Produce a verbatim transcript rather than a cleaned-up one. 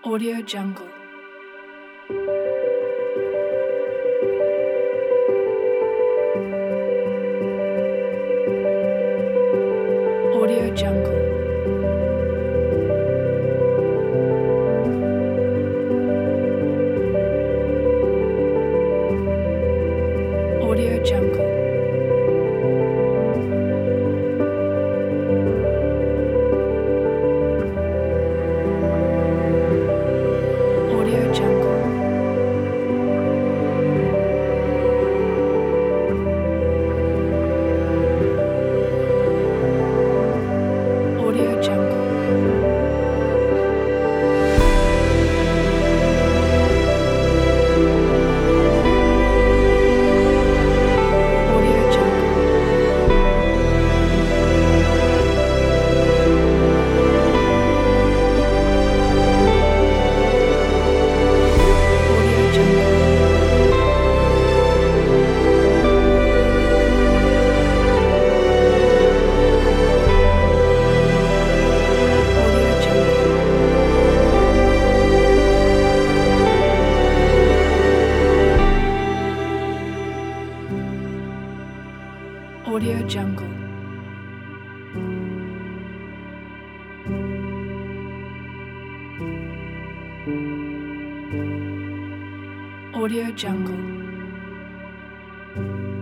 Audio Jungle. Audio Jungle. Audio Jungle. Audio Jungle. Audio Jungle. Audio Jungle. Audio Jungle. Audio Jungle. Audio Jungle. Audio Jungle.